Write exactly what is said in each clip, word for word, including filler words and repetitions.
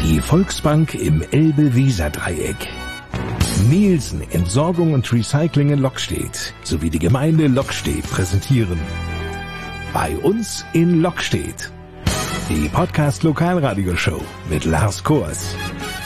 Die Volksbank im Elbe-Weser-Dreieck. Nielsen Entsorgung und Recycling in Lockstedt sowie die Gemeinde Lockstedt präsentieren Bei uns in Lockstedt die Podcast-Lokalradioshow mit Lars Kors.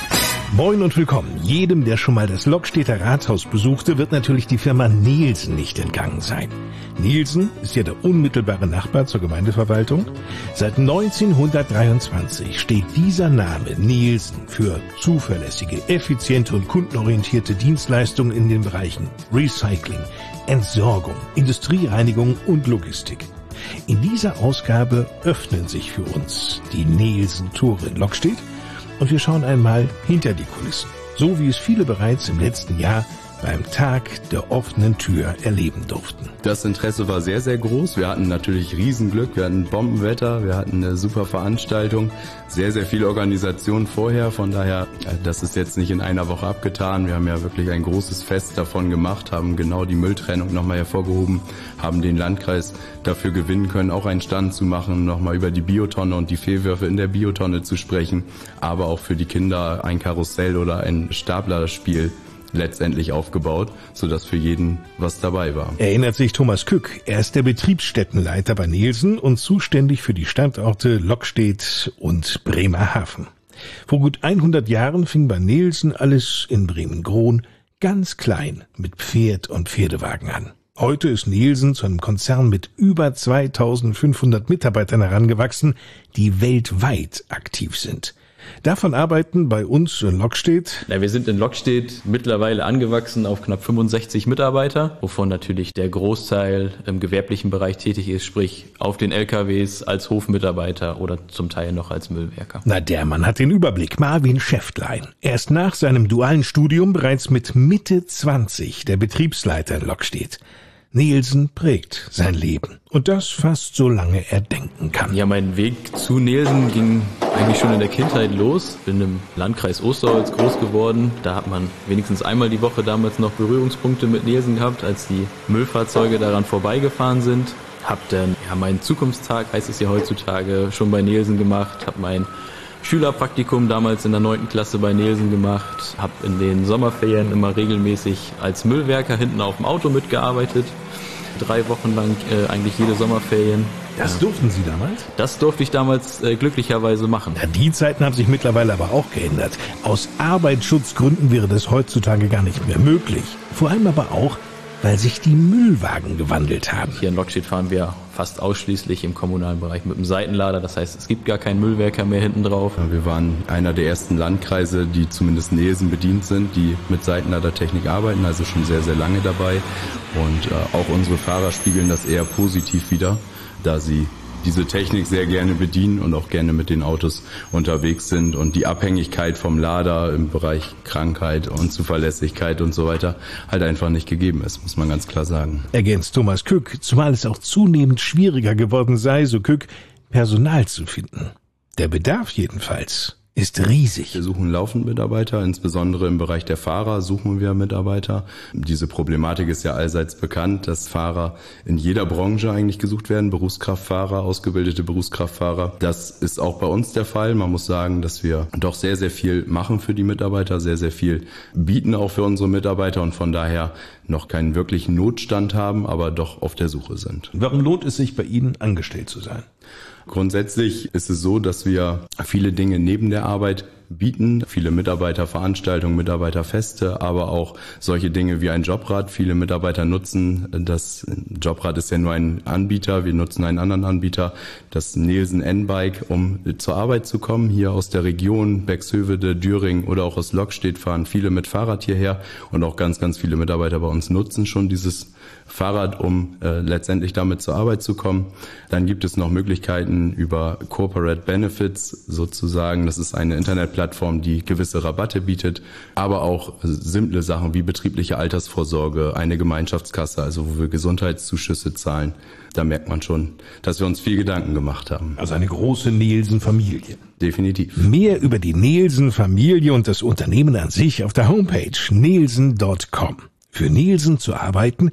Moin und willkommen. Jedem, der schon mal das Lockstedter Rathaus besuchte, wird natürlich die Firma Nielsen nicht entgangen sein. Nielsen ist ja der unmittelbare Nachbar zur Gemeindeverwaltung. Seit neunzehnhundertdreiundzwanzig steht dieser Name Nielsen für zuverlässige, effiziente und kundenorientierte Dienstleistungen in den Bereichen Recycling, Entsorgung, Industriereinigung und Logistik. In dieser Ausgabe öffnen sich für uns die Nielsen-Tore in Lockstedt und wir schauen einmal hinter die Kulissen, so wie es viele bereits im letzten Jahr beim Tag der offenen Tür erleben durften. Das Interesse war sehr, sehr groß. Wir hatten natürlich Riesenglück, wir hatten Bombenwetter, wir hatten eine super Veranstaltung, sehr, sehr viel Organisation vorher. Von daher, das ist jetzt nicht in einer Woche abgetan. Wir haben ja wirklich ein großes Fest davon gemacht, haben genau die Mülltrennung nochmal hervorgehoben, haben den Landkreis dafür gewinnen können, auch einen Stand zu machen, nochmal über die Biotonne und die Fehlwürfe in der Biotonne zu sprechen, aber auch für die Kinder ein Karussell oder ein Staplerspiel letztendlich aufgebaut, sodass für jeden was dabei war. Erinnert sich Thomas Kück. Er ist der Betriebsstättenleiter bei Nielsen und zuständig für die Standorte Lockstedt und Bremerhaven. Vor gut hundert Jahren fing bei Nielsen alles in Bremen-Grohn ganz klein mit Pferd und Pferdewagen an. Heute ist Nielsen zu einem Konzern mit über zweitausendfünfhundert Mitarbeitern herangewachsen, die weltweit aktiv sind. Davon arbeiten bei uns in Lockstedt. Ja, wir sind in Lockstedt mittlerweile angewachsen auf knapp fünfundsechzig Mitarbeiter, wovon natürlich der Großteil im gewerblichen Bereich tätig ist, sprich auf den L K Ws als Hofmitarbeiter oder zum Teil noch als Müllwerker. Na, der Mann hat den Überblick. Marvin Schäftlein. Er ist nach seinem dualen Studium bereits mit Mitte zwanzig der Betriebsleiter in Lockstedt. Nielsen prägt sein Leben. Und das fast so lange er denken kann. Ja, mein Weg zu Nielsen ging eigentlich schon in der Kindheit los. Bin im Landkreis Osterholz groß geworden. Da hat man wenigstens einmal die Woche damals noch Berührungspunkte mit Nielsen gehabt, als die Müllfahrzeuge daran vorbeigefahren sind. Hab dann ja meinen Zukunftstag, heißt es ja heutzutage, schon bei Nielsen gemacht. Hab mein Schülerpraktikum damals in der neunten Klasse bei Nielsen gemacht, habe in den Sommerferien immer regelmäßig als Müllwerker hinten auf dem Auto mitgearbeitet, drei Wochen lang äh, eigentlich jede Sommerferien. Das durften Sie damals? Das durfte ich damals äh, glücklicherweise machen. Ja, die Zeiten haben sich mittlerweile aber auch geändert. Aus Arbeitsschutzgründen wäre das heutzutage gar nicht mehr möglich. Vor allem aber auch, weil sich die Müllwagen gewandelt haben. Hier in Lockstedt fahren wir fast ausschließlich im kommunalen Bereich mit dem Seitenlader. Das heißt, es gibt gar keinen Müllwerker mehr hinten drauf. Wir waren einer der ersten Landkreise, die zumindest Nielsen bedient sind, die mit Seitenladertechnik arbeiten, also schon sehr, sehr lange dabei. Und äh, auch unsere Fahrer spiegeln das eher positiv wider, da sie diese Technik sehr gerne bedienen und auch gerne mit den Autos unterwegs sind und die Abhängigkeit vom Lader im Bereich Krankheit und Zuverlässigkeit und so weiter halt einfach nicht gegeben ist, muss man ganz klar sagen. Ergänzt Thomas Kück, zumal es auch zunehmend schwieriger geworden sei, so Kück, Personal zu finden. Der Bedarf jedenfalls ist riesig. Wir suchen laufend Mitarbeiter, insbesondere im Bereich der Fahrer suchen wir Mitarbeiter. Diese Problematik ist ja allseits bekannt, dass Fahrer in jeder Branche eigentlich gesucht werden, Berufskraftfahrer, ausgebildete Berufskraftfahrer. Das ist auch bei uns der Fall. Man muss sagen, dass wir doch sehr, sehr viel machen für die Mitarbeiter, sehr, sehr viel bieten auch für unsere Mitarbeiter und von daher noch keinen wirklichen Notstand haben, aber doch auf der Suche sind. Warum lohnt es sich bei Ihnen, angestellt zu sein? Grundsätzlich ist es so, dass wir viele Dinge neben der Arbeit bieten, viele Mitarbeiterveranstaltungen, Mitarbeiterfeste, aber auch solche Dinge wie ein Jobrad. Viele Mitarbeiter nutzen das, Jobrad ist ja nur ein Anbieter, wir nutzen einen anderen Anbieter, das Nielsen N-Bike, um zur Arbeit zu kommen. Hier aus der Region, Bexhövede, Düring oder auch aus Lockstedt fahren viele mit Fahrrad hierher und auch ganz, ganz viele Mitarbeiter bei uns nutzen schon dieses Fahrrad, um äh, letztendlich damit zur Arbeit zu kommen. Dann gibt es noch Möglichkeiten über Corporate Benefits sozusagen. Das ist eine Internetplattform, die gewisse Rabatte bietet, aber auch simple Sachen wie betriebliche Altersvorsorge, eine Gemeinschaftskasse, also wo wir Gesundheitszuschüsse zahlen. Da merkt man schon, dass wir uns viel Gedanken gemacht haben. Also eine große Nielsen-Familie. Definitiv. Mehr über die Nielsen-Familie und das Unternehmen an sich auf der Homepage nielsen Punkt com. Für Nielsen zu arbeiten,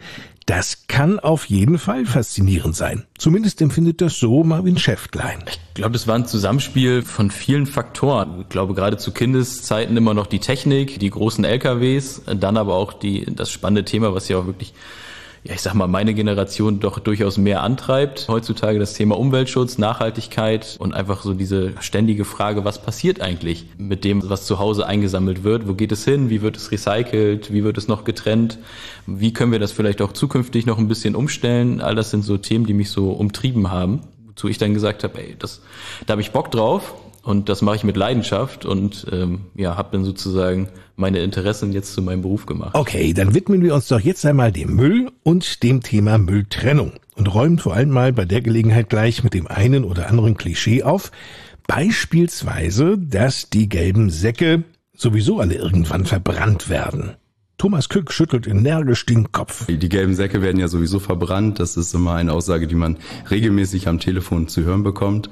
Das kann auf jeden Fall faszinierend sein. Zumindest empfindet das so Marvin Schäftlein. Ich glaube, das war ein Zusammenspiel von vielen Faktoren. Ich glaube, gerade zu Kindeszeiten immer noch die Technik, die großen L K Ws, dann aber auch die das spannende Thema, was ja auch wirklich, ja, ich sag mal, meine Generation doch durchaus mehr antreibt. Heutzutage das Thema Umweltschutz, Nachhaltigkeit und einfach so diese ständige Frage, was passiert eigentlich mit dem, was zu Hause eingesammelt wird? Wo geht es hin? Wie wird es recycelt? Wie wird es noch getrennt? Wie können wir das vielleicht auch zukünftig noch ein bisschen umstellen? All das sind so Themen, die mich so umtrieben haben, wozu ich dann gesagt habe, ey, das, da habe ich Bock drauf. Und das mache ich mit Leidenschaft und ähm, ja, habe dann sozusagen meine Interessen jetzt zu meinem Beruf gemacht. Okay, dann widmen wir uns doch jetzt einmal dem Müll und dem Thema Mülltrennung und räumen vor allem mal bei der Gelegenheit gleich mit dem einen oder anderen Klischee auf. Beispielsweise, dass die gelben Säcke sowieso alle irgendwann verbrannt werden. Thomas Kück schüttelt energisch den Kopf. Die gelben Säcke werden ja sowieso verbrannt. Das ist immer eine Aussage, die man regelmäßig am Telefon zu hören bekommt.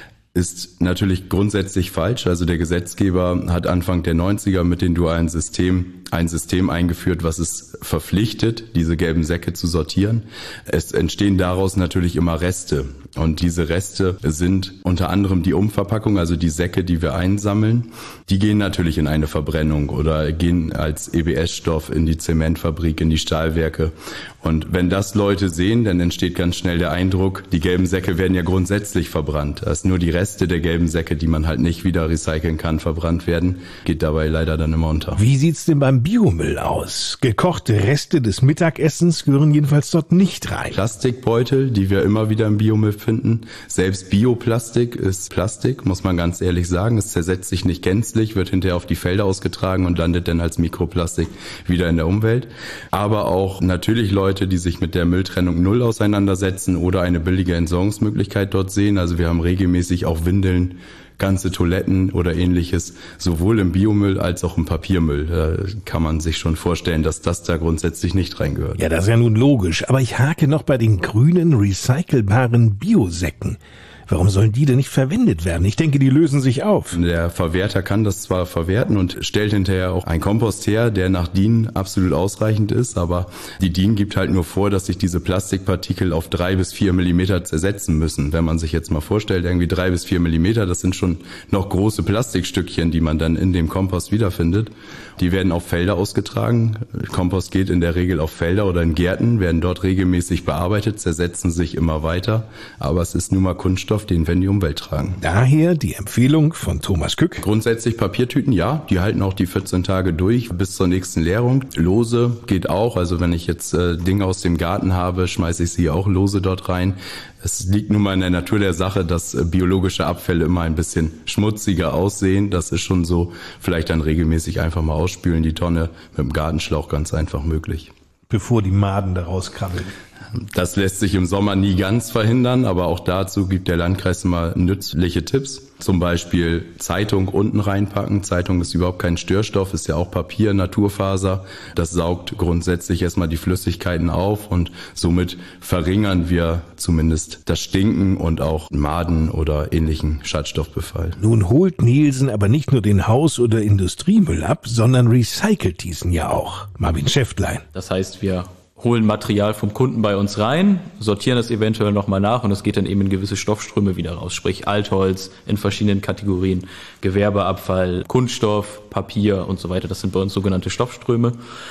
Ist natürlich grundsätzlich falsch. Also der Gesetzgeber hat Anfang der neunziger mit dem dualen System ein System eingeführt, was es verpflichtet, diese gelben Säcke zu sortieren. Es entstehen daraus natürlich immer Reste. Und diese Reste sind unter anderem die Umverpackung, also die Säcke, die wir einsammeln. Die gehen natürlich in eine Verbrennung oder gehen als E B S-Stoff in die Zementfabrik, in die Stahlwerke. Und wenn das Leute sehen, dann entsteht ganz schnell der Eindruck, die gelben Säcke werden ja grundsätzlich verbrannt. Dass nur die Reste der gelben Säcke, die man halt nicht wieder recyceln kann, verbrannt werden, geht dabei leider dann immer unter. Wie sieht's denn beim Biomüll aus? Gekochte Reste des Mittagessens gehören jedenfalls dort nicht rein. Plastikbeutel, die wir immer wieder im Biomüll finden. Selbst Bioplastik ist Plastik, muss man ganz ehrlich sagen. Es zersetzt sich nicht gänzlich, wird hinterher auf die Felder ausgetragen und landet dann als Mikroplastik wieder in der Umwelt. Aber auch natürlich Leute, die sich mit der Mülltrennung null auseinandersetzen oder eine billige Entsorgungsmöglichkeit dort sehen. Also wir haben regelmäßig auch Windeln, ganze Toiletten oder ähnliches, sowohl im Biomüll als auch im Papiermüll. Da kann man sich schon vorstellen, dass das da grundsätzlich nicht reingehört. Ja, das ist ja nun logisch. Aber ich hake noch bei den grünen, recycelbaren Biosäcken. Warum sollen die denn nicht verwendet werden? Ich denke, die lösen sich auf. Der Verwerter kann das zwar verwerten und stellt hinterher auch einen Kompost her, der nach D I N absolut ausreichend ist, aber die D I N gibt halt nur vor, dass sich diese Plastikpartikel auf drei bis vier Millimeter zersetzen müssen. Wenn man sich jetzt mal vorstellt, irgendwie drei bis vier Millimeter, das sind schon noch große Plastikstückchen, die man dann in dem Kompost wiederfindet. Die werden auf Felder ausgetragen. Kompost geht in der Regel auf Felder oder in Gärten, werden dort regelmäßig bearbeitet, zersetzen sich immer weiter. Aber es ist nun mal Kunststoff, den wir in die Umwelt tragen. Daher die Empfehlung von Thomas Kück. Grundsätzlich Papiertüten, ja, die halten auch die vierzehn Tage durch bis zur nächsten Leerung. Lose geht auch, also wenn ich jetzt äh, Dinge aus dem Garten habe, schmeiße ich sie auch lose dort rein. Es liegt nun mal in der Natur der Sache, dass äh, biologische Abfälle immer ein bisschen schmutziger aussehen. Das ist schon so, vielleicht dann regelmäßig einfach mal ausspülen, die Tonne mit dem Gartenschlauch ganz einfach möglich. Bevor die Maden da rauskrabbeln. Das lässt sich im Sommer nie ganz verhindern, aber auch dazu gibt der Landkreis immer nützliche Tipps. Zum Beispiel Zeitung unten reinpacken. Zeitung ist überhaupt kein Störstoff, ist ja auch Papier, Naturfaser. Das saugt grundsätzlich erstmal die Flüssigkeiten auf und somit verringern wir zumindest das Stinken und auch Maden oder ähnlichen Schadstoffbefall. Nun holt Nielsen aber nicht nur den Haus- oder Industriemüll ab, sondern recycelt diesen ja auch. Marvin Schäftlein. Das heißt, wir holen Material vom Kunden bei uns rein, sortieren das eventuell nochmal nach und es geht dann eben in gewisse Stoffströme wieder raus. Sprich Altholz in verschiedenen Kategorien, Gewerbeabfall, Kunststoff, Papier und so weiter. Das sind bei uns sogenannte Stoffströme.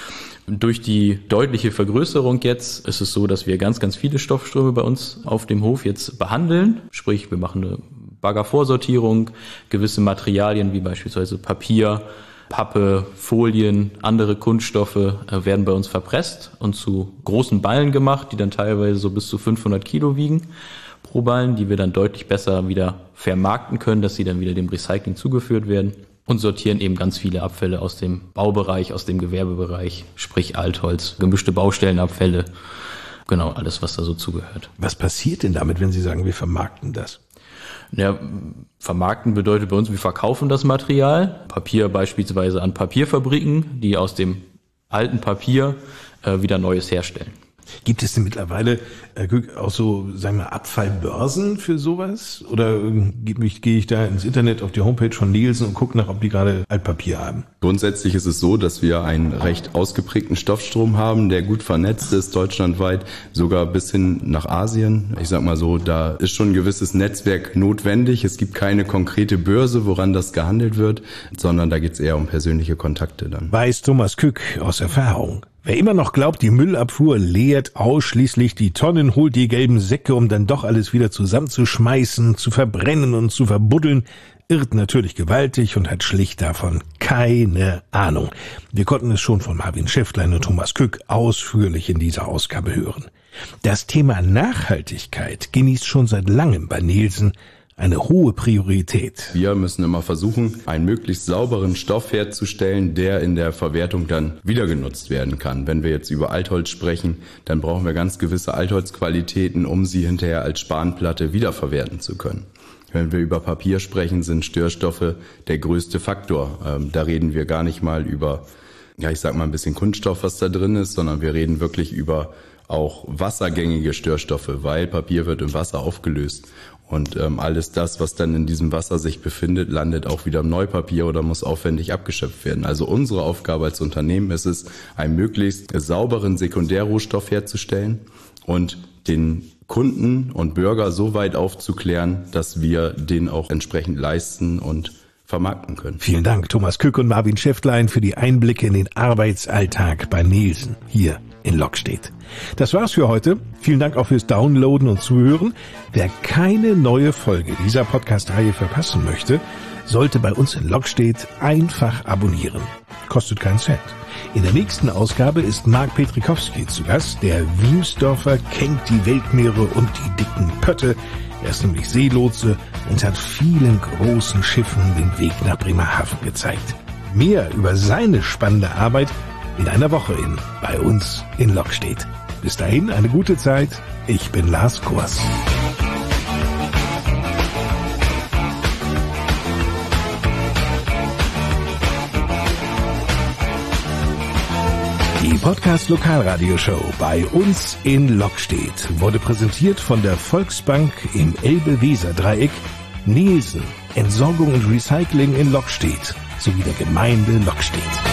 Durch die deutliche Vergrößerung jetzt ist es so, dass wir ganz, ganz viele Stoffströme bei uns auf dem Hof jetzt behandeln. Sprich, wir machen eine Baggervorsortierung, gewisse Materialien wie beispielsweise Papier, Pappe, Folien, andere Kunststoffe äh, werden bei uns verpresst und zu großen Ballen gemacht, die dann teilweise so bis zu fünfhundert Kilo wiegen pro Ballen, die wir dann deutlich besser wieder vermarkten können, dass sie dann wieder dem Recycling zugeführt werden und sortieren eben ganz viele Abfälle aus dem Baubereich, aus dem Gewerbebereich, sprich Altholz, gemischte Baustellenabfälle, genau alles, was da so zugehört. Was passiert denn damit, wenn Sie sagen, wir vermarkten das? Ja, vermarkten bedeutet bei uns, wir verkaufen das Material, Papier beispielsweise an Papierfabriken, die aus dem alten Papier äh, wieder Neues herstellen. Gibt es denn mittlerweile äh, auch so, sagen wir, Abfallbörsen für sowas? Oder äh, gehe ich da ins Internet auf die Homepage von Nielsen und gucke nach, ob die gerade Altpapier haben? Grundsätzlich ist es so, dass wir einen recht ausgeprägten Stoffstrom haben, der gut vernetzt ist, deutschlandweit, sogar bis hin nach Asien. Ich sag mal so, da ist schon ein gewisses Netzwerk notwendig. Es gibt keine konkrete Börse, woran das gehandelt wird, sondern da geht es eher um persönliche Kontakte dann. Weiß Thomas Kück aus Erfahrung. Wer immer noch glaubt, die Müllabfuhr leert ausschließlich die Tonnen, holt die gelben Säcke, um dann doch alles wieder zusammenzuschmeißen, zu verbrennen und zu verbuddeln, irrt natürlich gewaltig und hat schlicht davon keine Ahnung. Wir konnten es schon von Marvin Schäftlein und Thomas Kück ausführlich in dieser Ausgabe hören. Das Thema Nachhaltigkeit genießt schon seit langem bei Nielsen eine hohe Priorität. Wir müssen immer versuchen, einen möglichst sauberen Stoff herzustellen, der in der Verwertung dann wieder genutzt werden kann. Wenn wir jetzt über Altholz sprechen, dann brauchen wir ganz gewisse Altholzqualitäten, um sie hinterher als Spanplatte wiederverwerten zu können. Wenn wir über Papier sprechen, sind Störstoffe der größte Faktor. Ähm, da reden wir gar nicht mal über, ja, ich sag mal ein bisschen Kunststoff, was da drin ist, sondern wir reden wirklich über auch wassergängige Störstoffe, weil Papier wird im Wasser aufgelöst. Und ähm, alles das, was dann in diesem Wasser sich befindet, landet auch wieder im Neupapier oder muss aufwendig abgeschöpft werden. Also unsere Aufgabe als Unternehmen ist es, einen möglichst sauberen Sekundärrohstoff herzustellen und den Kunden und Bürger so weit aufzuklären, dass wir den auch entsprechend leisten und vermarkten können. Vielen Dank, Thomas Kück und Marvin Schäftlein, für die Einblicke in den Arbeitsalltag bei Nielsen hier in Lockstedt. Das war's für heute. Vielen Dank auch fürs Downloaden und Zuhören. Wer keine neue Folge dieser Podcast-Reihe verpassen möchte, sollte bei uns in Lockstedt einfach abonnieren. Kostet keinen Cent. In der nächsten Ausgabe ist Marc Petrikowski zu Gast. Der Wiemsdorfer kennt die Weltmeere und die dicken Pötte. Er ist nämlich Seelotse und hat vielen großen Schiffen den Weg nach Bremerhaven gezeigt. Mehr über seine spannende Arbeit in einer Woche in bei uns in Lockstedt. Bis dahin eine gute Zeit. Ich bin Lars Kors. Die Podcast Lokalradioshow bei uns in Lockstedt wurde präsentiert von der Volksbank im Elbe-Weser-Dreieck, Nielsen, Entsorgung und Recycling in Lockstedt sowie der Gemeinde Lockstedt.